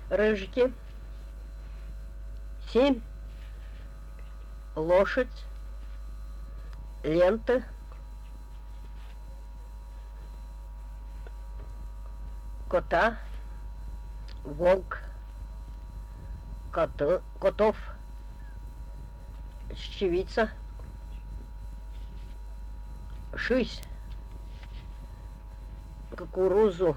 рыжики, 7, лошадь, лента, кота, волк, котов, щевица, шись, кукурузу,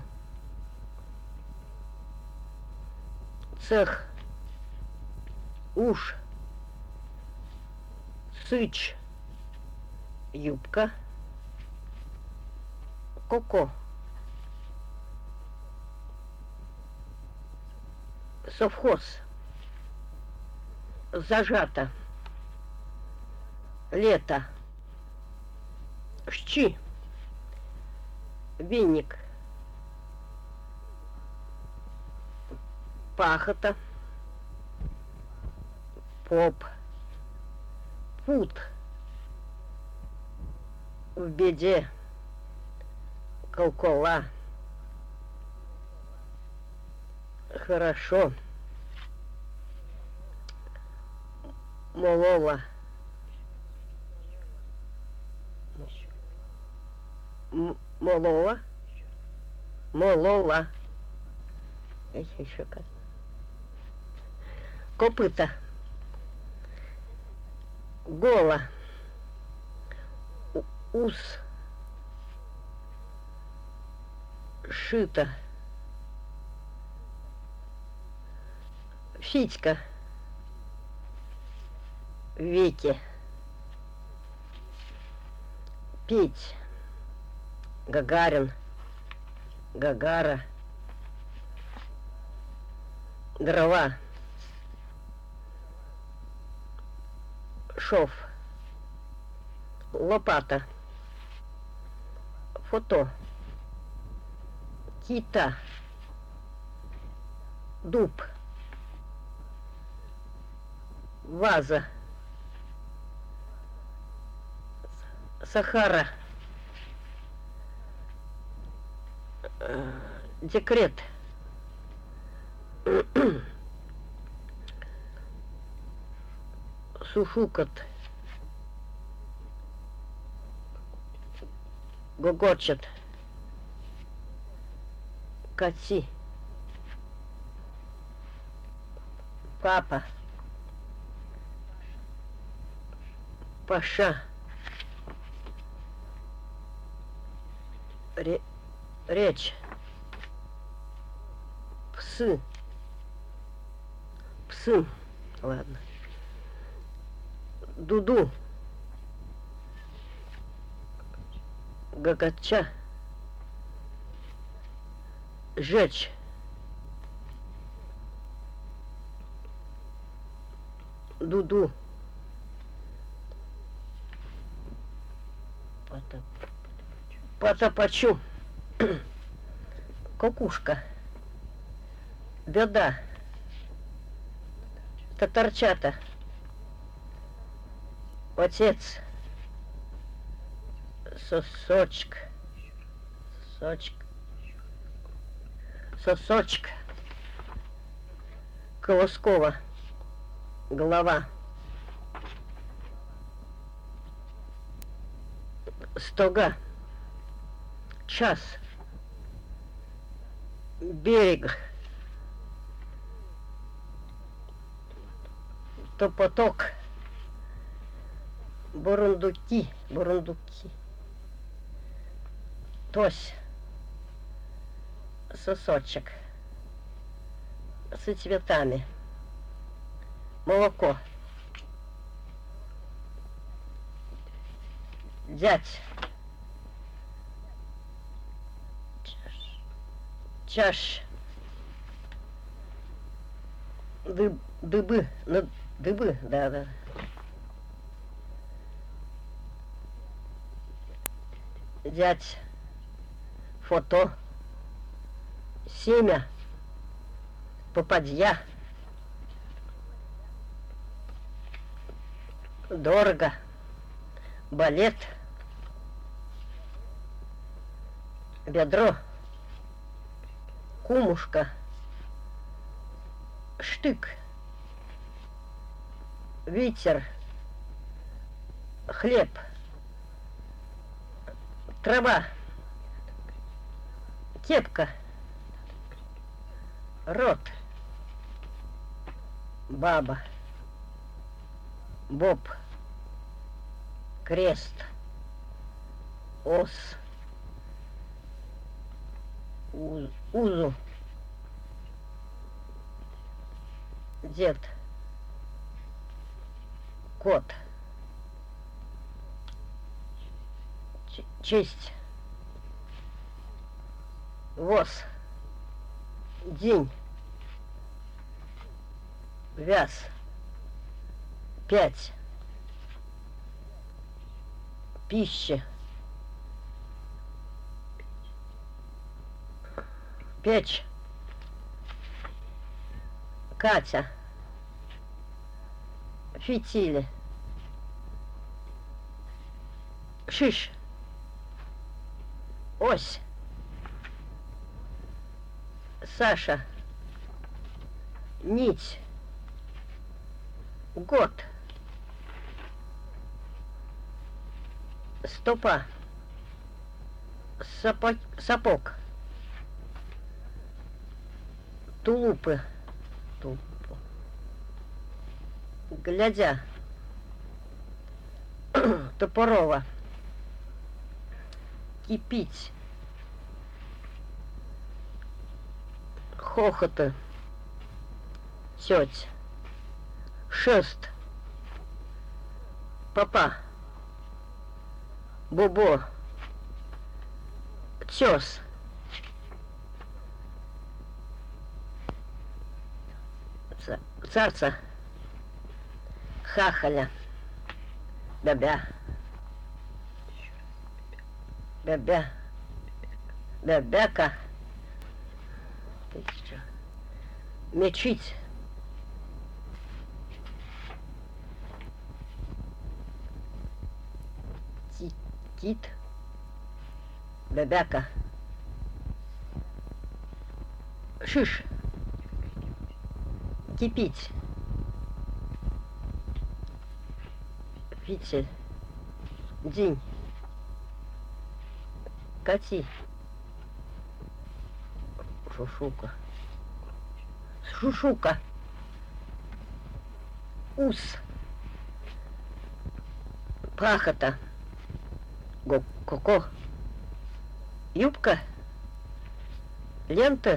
цех, уж, сыч, юбка, коко, совхоз, зажато, лето, щи, веник, пахота, поп, пут, в беде, колкола, хорошо, молола, молола, молола, еще как, копыта, гола, ус, шито, фитька, веки, петь, Гагарин, Гагара, дрова, шов, лопата, фото, кита, дуб, ваза, Сахара, декрет, сушукот, гогочет, кати, папа, паша, речь, псы, ладно, дуду, гагача, жечь, дуду, потопачу, кукушка, беда, татарчата, отец, сосочек, сосочек, Колоскова, голова, стога, час, берег, топоток, бурундуки, тось, сосочек, с цветами, молоко, дядь, чаш, дыбы, да. Дядь, фото, семя, попадья, дорого, балет, бедро, кумушка, штык, ветер, хлеб, трава, кепка, рот, баба, боб, крест, ос, узу, дед, кот, честь, воз, день, вяз, 5, пища, печь, Катя, фитили, шиш, ось, Саша, нить, год, стопа, сапог, тулупы, глядя, топорова, кипить, хохоты, теть, шест, папа, бобо, тес, царца, хахаля, бябя, бябяка, мечить, кит, бябяка, шиш, кипить, фитиль, день, кати, шушука, ус, пахота, коко, юбка, лента.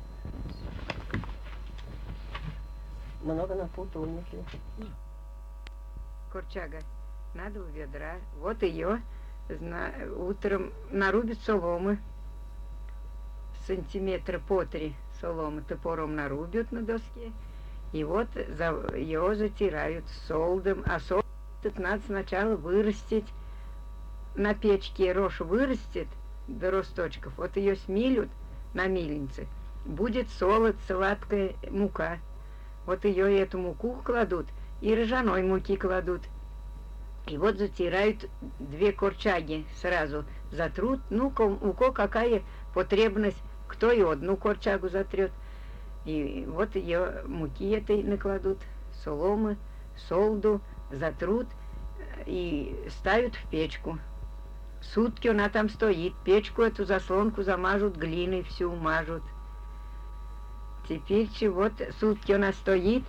Много напутал, нет ли? Корчага, надо у ведра. Вот ее утром нарубит соломы. Сантиметра по 3 соломы топором нарубят на доске. И вот ее затирают солдом. А солд надо сначала вырастить на печке. Рожь вырастет до росточков. Вот ее смилют на мельнице. Будет солод, сладкая мука. Вот ее и эту муку кладут, и ржаной муки кладут. И вот затирают 2 корчаги сразу. Затрут, ну, у кого какая потребность, кто и одну корчагу затрет. И вот ее муки этой накладут, соломы, солду, затрут и ставят в печку. Сутки она там стоит, печку эту заслонку замажут глиной, всю мажут. Теперь вот сутки она стоит,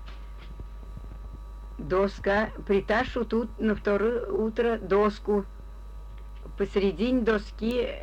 доска, притащу тут на второе утро доску, посередине доски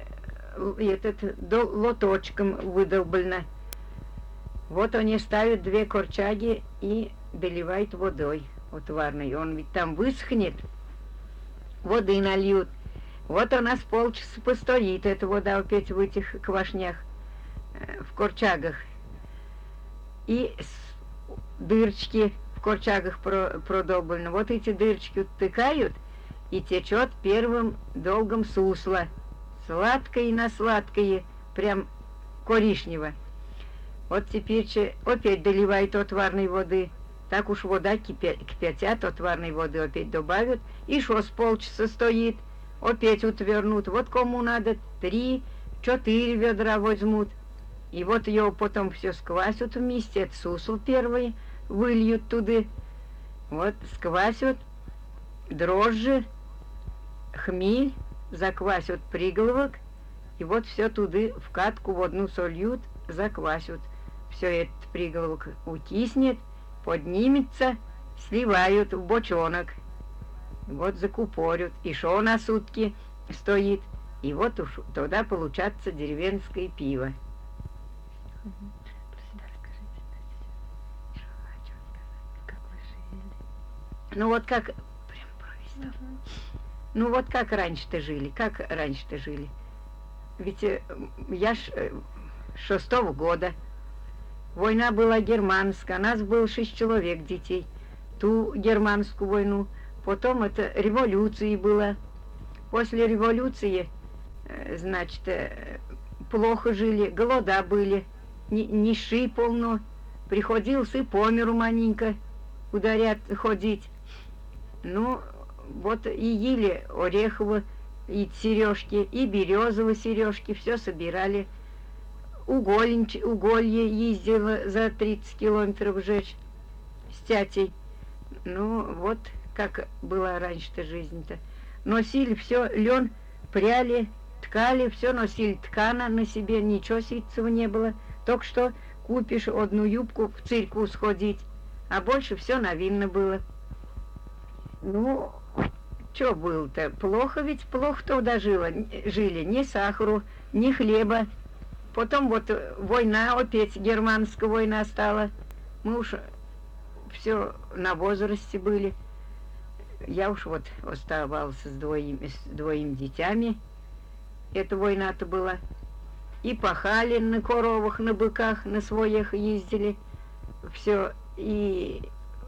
лоточком выдолблено. Вот они ставят 2 корчаги и доливают водой отварной. Он ведь там высохнет, воды нальют. Вот она с полчаса постоит, эта вода опять в этих квашнях, в корчагах. И дырочки в корчагах продолблены. Вот эти дырочки утыкают, и течет первым долгом сусло. Сладкое и на сладкое, прям коричнево. Вот теперь опять доливают отварной воды. Так уж вода кипятят, отварной воды опять добавят. И шо с полчаса стоит, опять утвернут. Вот кому надо 3-4 ведра возьмут. И вот ее потом все сквасят вместе, это сусло первое, выльют туды. Вот сквасят дрожжи, хмель, заквасят приголовок, и вот все туды в катку в одну сольют, заквасят. Все этот приголовок утиснет, поднимется, сливают в бочонок. Вот закупорят, и шо на сутки стоит, и вот уж тогда получается деревенское пиво. Ну вот как... Ну вот как раньше-то жили, как раньше-то жили. Ведь я ж 6-го года. Война была германская, нас было 6 человек детей. Ту германскую войну. Потом это революция была. После революции, значит, плохо жили, голода были, нищи полно. Приходилось и по миру маленько ударять, ходить. Ну, вот и ели орехово, и сережки, и березовые сережки, все собирали. Уголье ездила за 30 километров жечь с тятей. Ну, вот как была раньше-то жизнь-то. Носили все, лен пряли, ткали, все носили ткана на себе, ничего ситцева не было. Только что купишь одну юбку в церкву сходить, а больше все новинно было. Ну, что было-то? Плохо ведь, плохо тогда жили. Ни сахару, ни хлеба. Потом вот война, опять германская война стала. Мы уж все на возрасте были. Я уж вот оставался с двоими детьми. Эта война-то была. И пахали на коровах, на быках, на своих ездили. Все. И...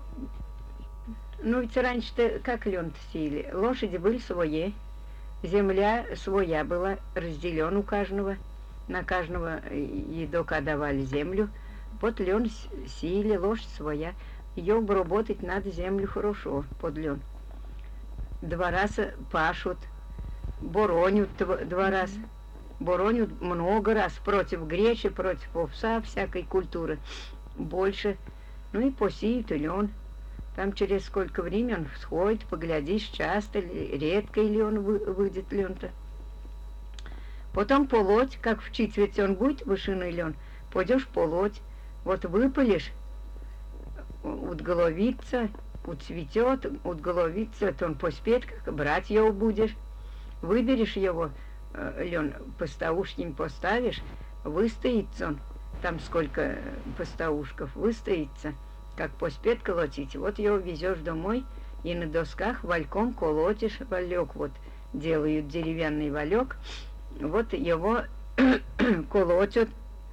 Ну ведь раньше-то как лен-то сеяли? Лошади были свои. Земля своя была, разделен у каждого. На каждого едока давали землю. Вот лен сеяли, лошадь своя. Ее обработать надо землю хорошо под лен. 2 раза пашут, боронят 2 раза. Боронят много раз против гречи, против овса, всякой культуры. Больше. Ну и посеют и лен. Там через сколько времени он всходит, поглядишь, часто ли, редко ли он выйдет лен-то. Потом полоть, как в четверть он будет вышиной лен, пойдешь полоть. Вот выпалишь, отголовится, уцветет, отголовится, это он поспеет, как брать его будешь. Выберешь его, лен, поставушкин поставишь, выстоится он, там сколько поставушков, выстоится, как поспеет колотить. Вот его везешь домой и на досках вальком колотишь, валек вот делают деревянный валек, вот его колотят,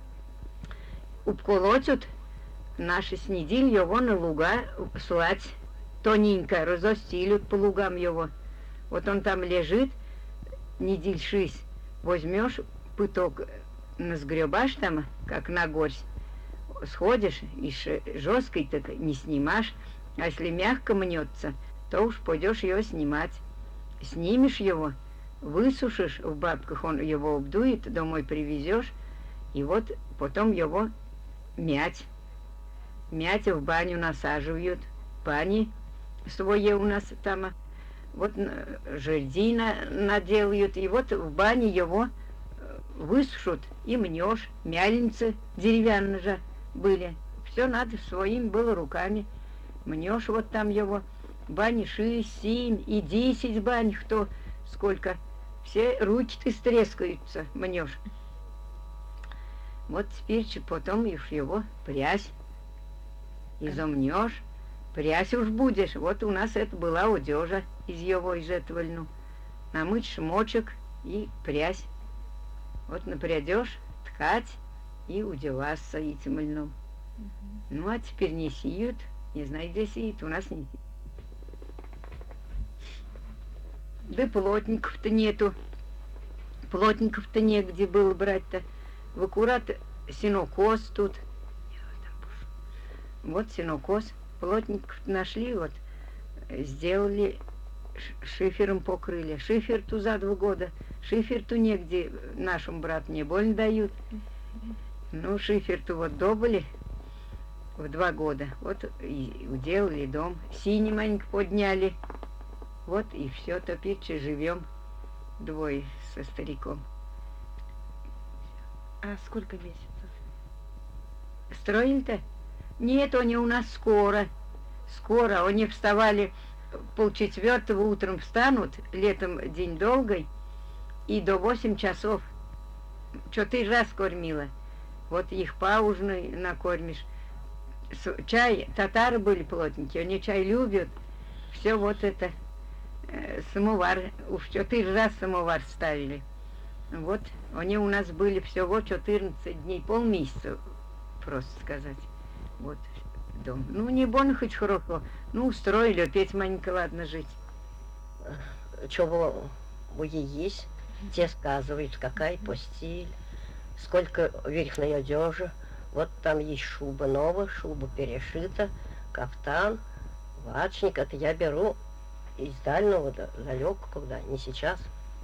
обколотят, наши с недель его на луга слать, тоненько разостилют по лугам его. Вот он там лежит, недель 6, возьмешь пыток, насгребашь там, как на горсть, сходишь, и жесткой так не снимашь, а если мягко мнется, то уж пойдешь ее снимать. Снимешь его, высушишь в бабках, он его обдует, домой привезешь, и вот потом его мять. Мять в баню насаживают, бани свои у нас там, вот жерди наделают, и вот в бане его высушат и мнешь. Мяльницы деревянные же были, все надо своим было руками. Мнешь вот там его, бани 6, 7 и 10 бань, кто сколько, все руки-то стрескаются, мнешь. Вот теперь потом уж его прясь, изомнешь, прясь уж будешь. Вот у нас это была одежа из его, из этого льну. Намыть шмочек и прясь. Вот напрядешь, ткать и удеваться этим льном. Ну, а теперь не сеют, не знаю, где сеют, у нас не сеют. Да плотников-то нету. Плотников-то негде было брать-то. В аккурат сенокос тут. Вот сенокос. Плотников нашли, вот, сделали, шифером покрыли. Шифер-ту за 2 года. Шифер-ту негде нашим брат не больно дают. Ну, шифер-ту вот добыли. в 2 года. Вот и уделали дом, синий маленько подняли. Вот и все, теперь живем двое со стариком. А сколько месяцев? Строили-то? Нет, они у нас скоро. Скоро. Они вставали 3:30 утром, встанут, летом день долгой, и до 8 часов. 4 раз кормила. Вот их поужинай накормишь. Чай, татары были плотники, они чай любят. Все вот это, самовар, уж 4 раз самовар ставили. Вот, они у нас были всего 14 дней, полмесяца, просто сказать. Вот, дом. Ну, не больно хоть хорошо. Ну, устроили, опять маленько, ладно, жить. Чего вы есть, те сказывают, какая постель, сколько верхней одежи. Вот там есть шуба новая, шуба перешита, кафтан, ватчник. Это я беру из дальнего, далеко, когда, не сейчас.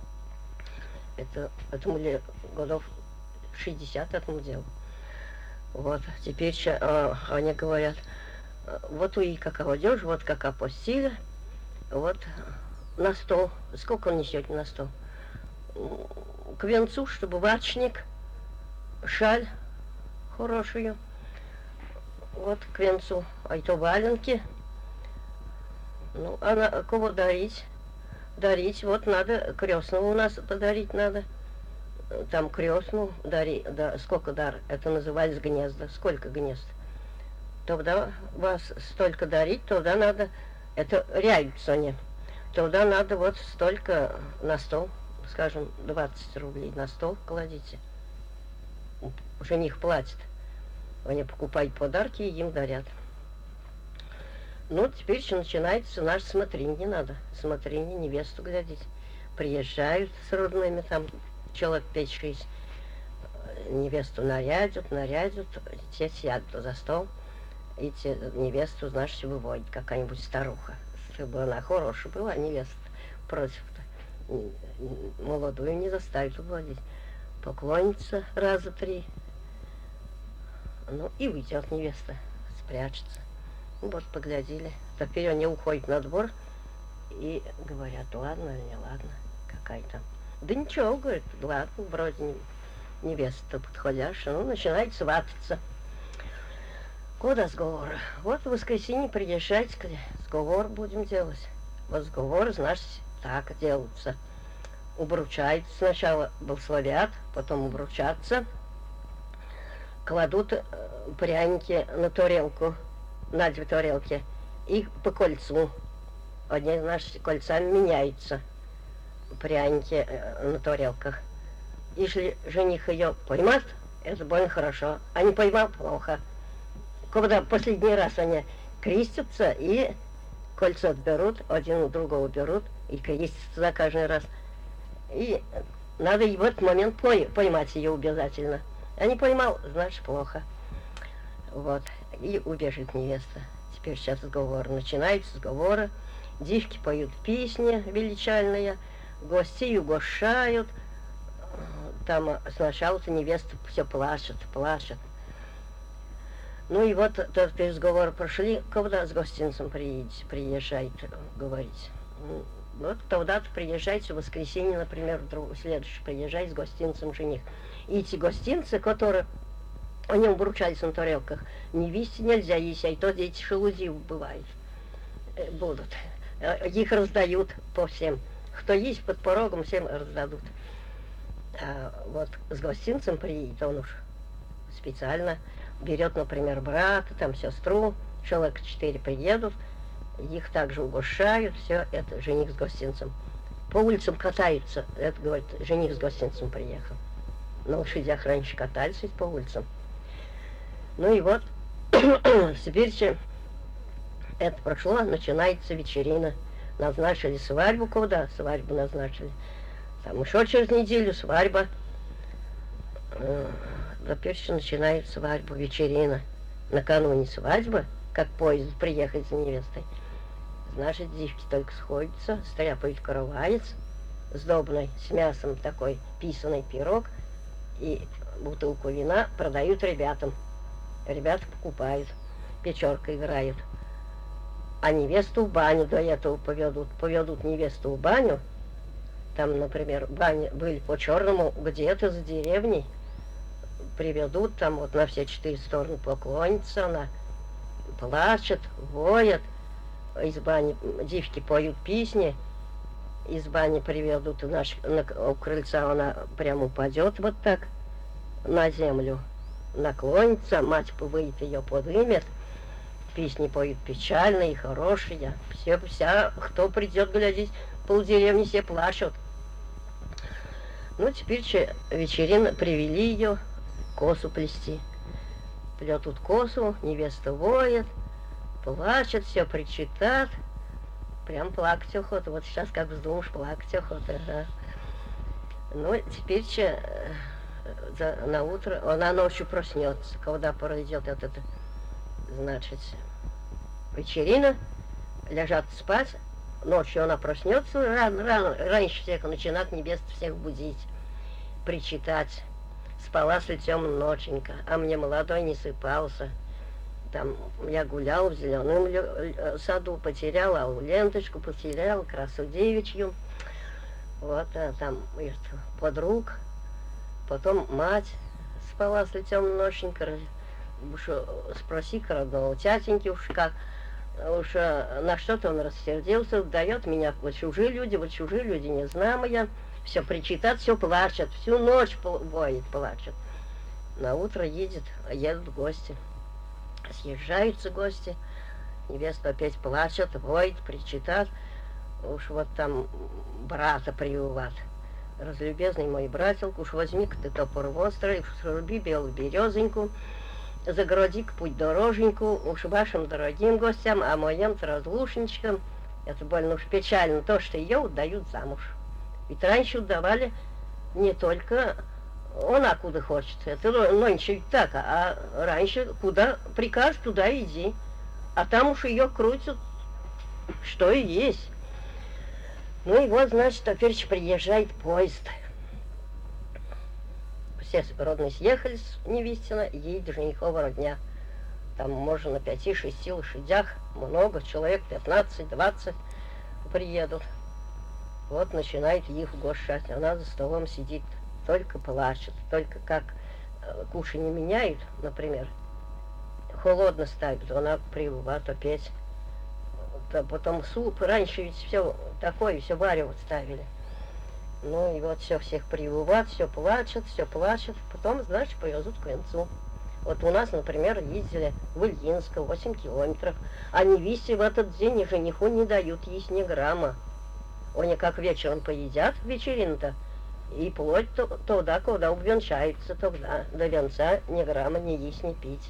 Этому годов 60 этому делу. Вот, теперь они говорят, вот и какая одежда, вот какая постель, вот на стол. Сколько несете на стол? К венцу, чтобы ватчник, шаль хорошую, вот к венцу, а то валенки. Ну, а на кого дарить? Дарить, вот надо, крестного у нас подарить надо. Там крестную дари, да, сколько дар, это называется гнезда, сколько гнезд. Тогда вас столько дарить, тогда надо, это ряются они, тогда надо вот столько на стол, скажем, 20 рублей на стол кладите. Жених платит, они покупают подарки и им дарят. Ну, теперь еще начинается наш смотринье надо, смотринье, невесту глядеть. Приезжают с родными, там человек 5-6, невесту нарядят, те сядут за стол, и те невесту, значит, выводит какая-нибудь старуха, чтобы она хорошая была, невеста против-то. Молодую не заставит уводить. Поклонится раза 3, ну и уйдет невеста, спрячется. Вот, поглядели. Теперь они уходят на двор и говорят, ладно или не ладно, какая там. Да ничего, говорит, ладно, вроде невеста подходящая. Ну, начинает свататься. Куда сговор? Вот в воскресенье приезжайте, сговор будем делать. Вот сговор, значит, так делаются. Убручают сначала, благословят, потом убручатся. Кладут пряники на тарелку, на 2 тарелки, и по кольцу. Одни наши кольцами меняются, пряники на тарелках. Если жених ее поймет, это больно хорошо, а не поймал, плохо. Когда последний раз они крестятся и кольцо отберут, один у другого берут и крестятся за каждый раз. И надо в этот момент поймать ее обязательно. А не поймал, значит, плохо. Вот, и убежит невеста. Теперь сейчас сговор. Начинаются сговоры. Девки поют песни величальные, гостей угощают. Там сначала-то невеста все плачет. Ну и вот этот разговор прошли, когда с гостинцем приезжает говорить. Вот тогда-то приезжайте в воскресенье, например, следующий приезжает с гостинцем жених. И эти гостинцы, которые они обручались на тарелках, невесте нельзя есть, а и то дети шелудивы бывают, будут. Их раздают по всем. Кто есть под порогом, всем раздадут. А вот с гостинцем приедет, он уж специально берет, например, брата, там сестру, человек 4 приедут, их также угощают, все это жених с гостинцем. По улицам катаются, это, говорит, жених с гостинцем приехал. На лошадях раньше катались ведь по улицам. Ну и вот, теперь это прошло, начинается вечерина. Назначили свадьбу, куда? Свадьбу назначили. Там еще через неделю свадьба. Теперь начинает свадьбу, вечерина. Накануне свадьбы, как поезд приехать за невестой. Значит, девки только сходятся, стряпают караваец сдобный, с мясом такой, писаный пирог, и бутылку вина продают ребятам. Ребята покупают. печорка играют. А невесту в баню до этого поведут невесту в баню. Там, например, бани были по-черному, где-то за деревней. Приведут, там вот на все 4 стороны поклонится она, плачет, воет. Из бани девки поют песни. Из бани приведут, у крыльца она прямо упадет вот так на землю, наклонится, мать выйдет, ее подымет. Песни поют печальные, хорошие. Кто придет глядеть, полдеревни все плачут. Ну, теперь вечерина, привели ее косу плести. Плетут косу, невеста воет, плачет, все причитает. Прям плакать охота. Вот сейчас как вздумаешь, плакать охота. Ага. Ну, теперь на утро, она ночью проснется, когда пройдет значит, вечерина, лежат спать. Ночью она проснется, раньше всех начинает невеста всех будить, причитать. Спала с лицем ноченька, а мне молодой не сыпался. Там я гуляла в зеленом саду, потеряла ленточку, потеряла красу девичью. Вот, там подруг, потом мать спала с лицом ноченька. Уж спроси-ка родного тятеньки, уж как, уж на что-то он рассердился, дает меня вот чужие люди, не знаю я. Все причитает, все плачет, всю ночь воет, плачет. На утро едут гости. Съезжаются гости, невеста опять плачет, воет, причитает. Уж вот там брата прививат. Разлюбезный мой брателк, уж возьми-ка ты топор острый, уж сруби белую березоньку, загороди-ка путь дороженьку, уж вашим дорогим гостям, а моим-то разлушничкам. Это больно уж печально, то, что ее отдают замуж. Ведь раньше отдавали не только она куда хочет. Это нынче так, а раньше куда прикажешь, туда иди. А там уж ее крутят, что и есть. Ну и вот, значит, теперь приезжает поезд. Все родные съехались с невестина, едет женихова родня. Там можно на 5-6 лошадях, много, человек 15-20 приедут. Вот начинает их угощать. Она за столом сидит, только плачет, только как кушанье меняют, например, холодно ставят, она привывает опять. Потом суп, раньше ведь все такое, все варево ставили. Ну и вот всех привывает, все плачет, потом, значит, повезут к венцу. Вот у нас, например, ездили в Ильинск 8 километров, а невесте в этот день и жениху не дают есть ни грамма. Они как вечером поедят вечерину-то, и плоть туда, куда увенчаются, тогда до венца ни грамма не есть, не пить.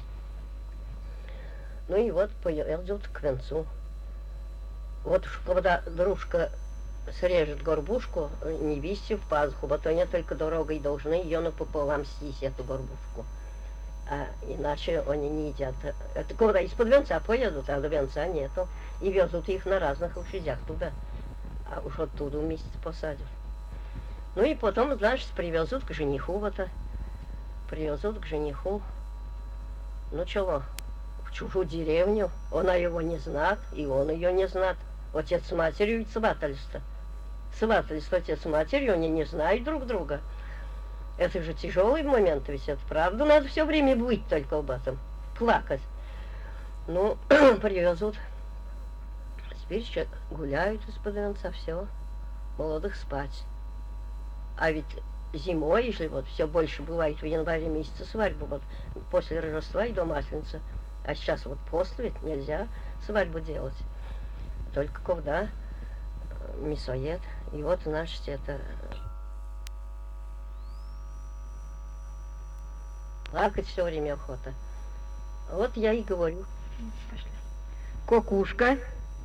Ну и вот поедут к венцу. Вот уж когда дружка срежет горбушку невесте в пазуху, вот они только дорогой должны ее напополам съесть, эту горбушку. А иначе они не едят. Это когда из-под венца поедут, а до венца нету. И везут их на разных лошадях туда. А уж оттуда вместе посадят. Ну и потом, значит, привезут к жениху Ну чего, в чужую деревню. Она его не знает, и он ее не знает. Отец с матерью ведь сватались-то. Отец с матерью, они не знают друг друга. Это же тяжелый момент, ведь это правда. Надо все время быть только об этом, плакать. Ну, привезут. Теперь еще гуляют из-под венца, все, молодых спать. А ведь зимой, если вот все больше бывает в январе месяце свадьбы, вот после Рождества и до Масленицы, а сейчас вот после ведь нельзя свадьбу делать. Только когда мясоед. И вот, значит, это плакать все время охота. Вот я и говорю. Кукушка.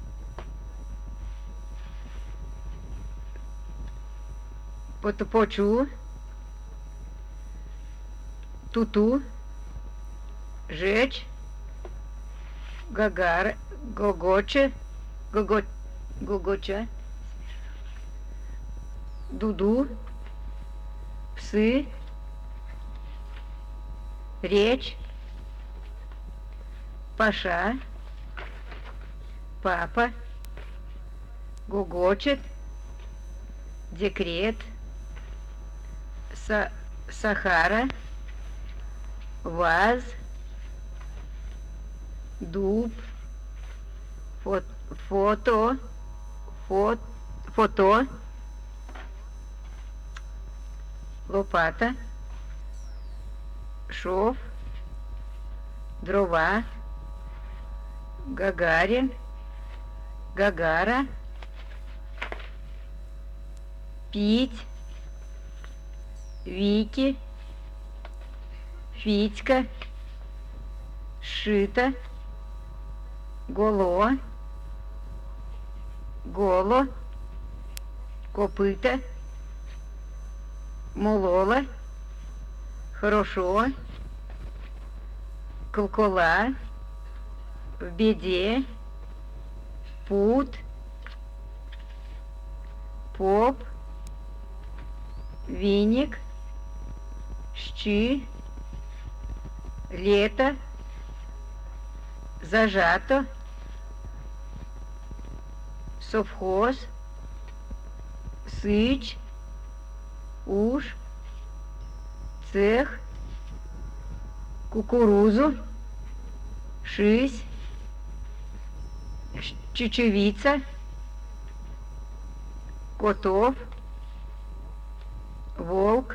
Потопочу. Туту. Жечь. Гагар. Гогоче. Гогоча. Дуду. Псы. Речь. Паша, папа, гугочет, декрет, Сахара, ваз, дуб, фото, фото, лопата, шов, дрова, Гагарин, Гагара, пить, Вики, Фитька, Шита, Голо, Голо, Копыта, Молола, Хорошо, Колкола, В беде, Пут, Поп, Виник, Щи, Лето, Зажато, Совхоз, Сыч, Уж, Цех, Кукурузу, Шись, Чечевица, Котов, Волк,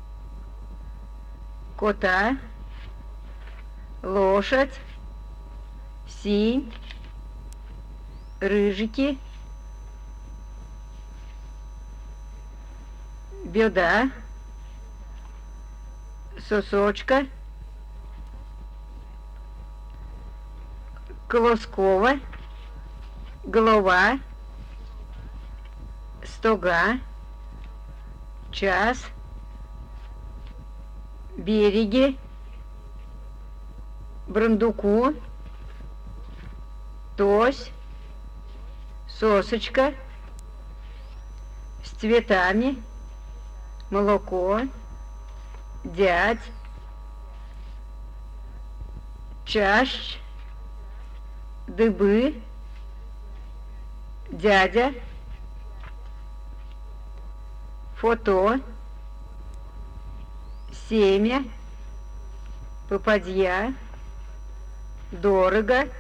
Кота, Лошадь, Синь, Рыжики, Беда, Сосочка, Колоскова, Голова, Стога, Час, Береги, Брандуку, Тось, Сосочка, с цветами, Молоко, Дядь, Чащ, Дыбы, Дядя, Фото, Семя, Попадья, Дорого,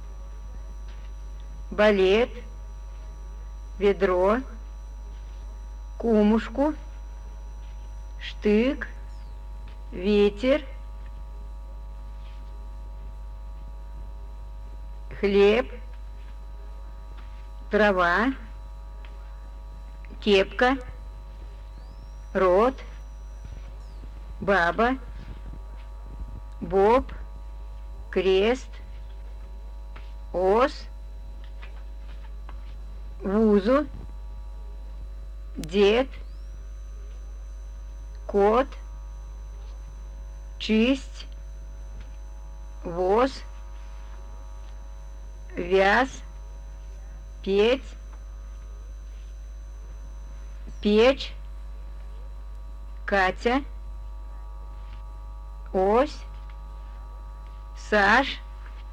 Балет, Ведро, Кумушку, Штык, Ветер, Хлеб, Трава, Кепка, Рот, Баба, Боб, Крест, Ос, Вузу, Дед, Кот, Чисть, Воз, Вяз, Петь, Печь, Катя, Ось, Саш,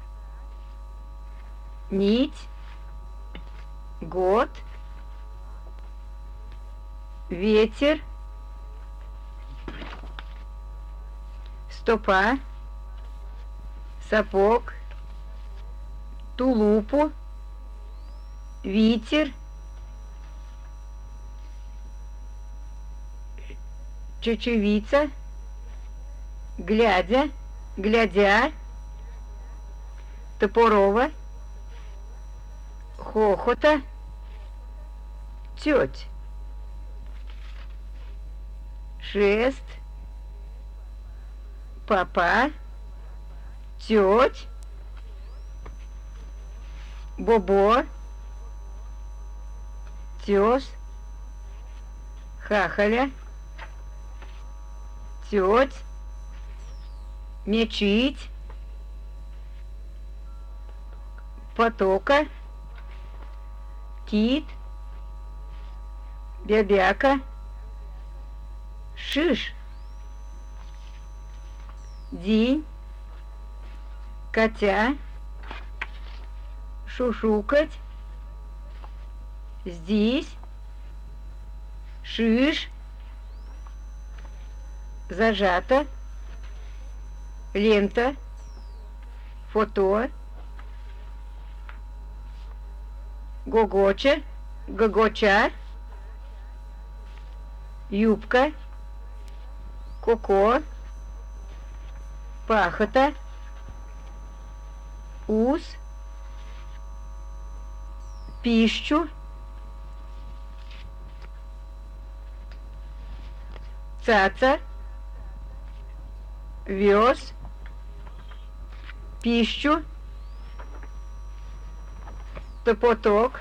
Нить, Год, Ветер, Стопа, Сапог, Тулупу, Витер, Чечевица, Глядя, Глядя, Топорова, Хохота, Теть, Шест, Папа, Теть, Бобо, Тёс, Хахаля, Теть, Мечить, Потока, Кит, Бябяка, Шиш, День, Котя, шушукать, здесь, шиш, зажато, лента, фото, гогоча, гогоча, юбка, коко, пахота, ус, пищу, цаца, вез, пищу, топоток,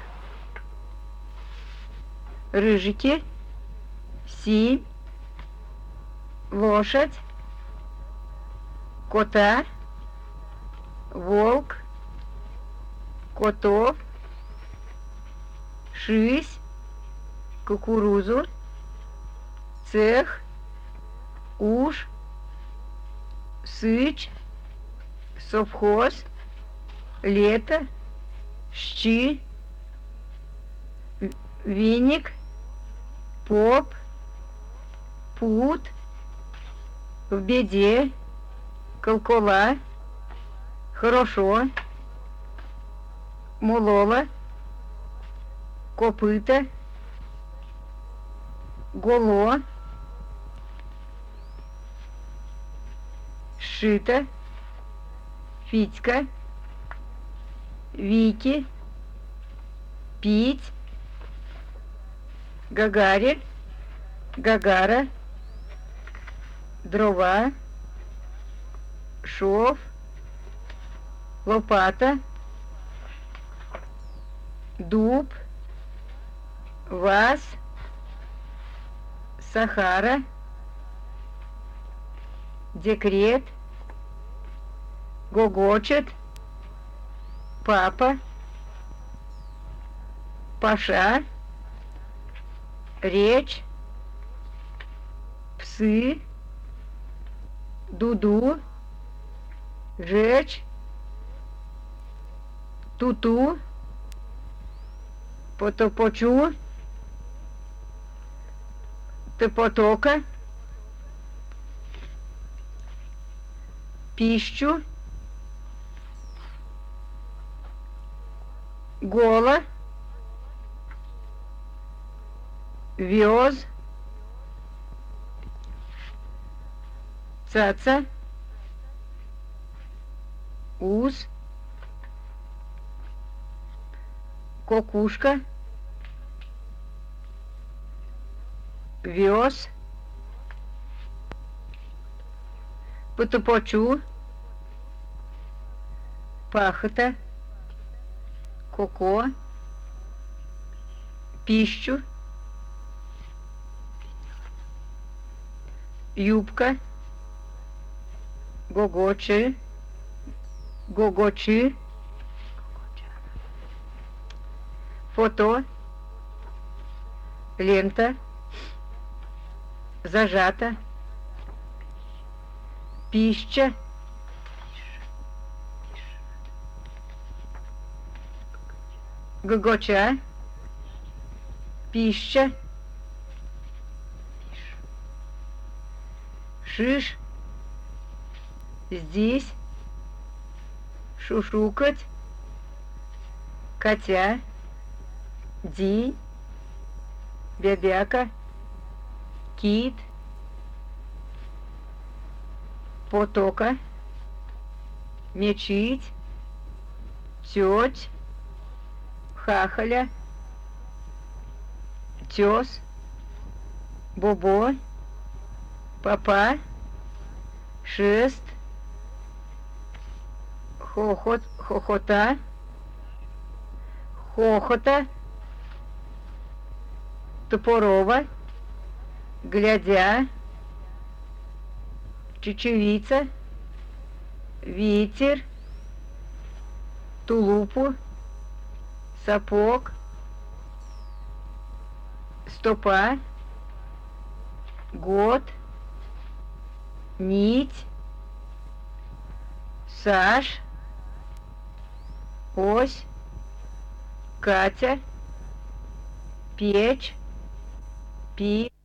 рыжики, си, лошадь, кота, волк, котов, шись, кукурузу, цех, уж, сыч, совхоз, лето, щи, веник, поп, пут, в беде, колкола, хорошо, молола, копыта, голо, шито, Фитька, Вики, пить, Гагарин, Гагара, дрова, шов, лопата, дуб, ваз, Сахара, декрет, гогочет, папа, паша, речь, псы, дуду, жечь, туту, потопочу, топотока, пищу, гола, вез, цаца, ус, кокушка, вез, потопочу, пахота, коко, пищу, юбка, гогочи, гогочи, фото, лента, зажата, пища, гогоча, пища, шиш, здесь, шушукать, котя, ди, бябяка, кит, потока, мечить, теть, хахаля, тес, бобо, папа, шест, хохот, хохота, хохота, топорова, глядя, чечевица, ветер, тулупу, сапог, стопа, год, нить, саж, ось, Катя, печь, пи.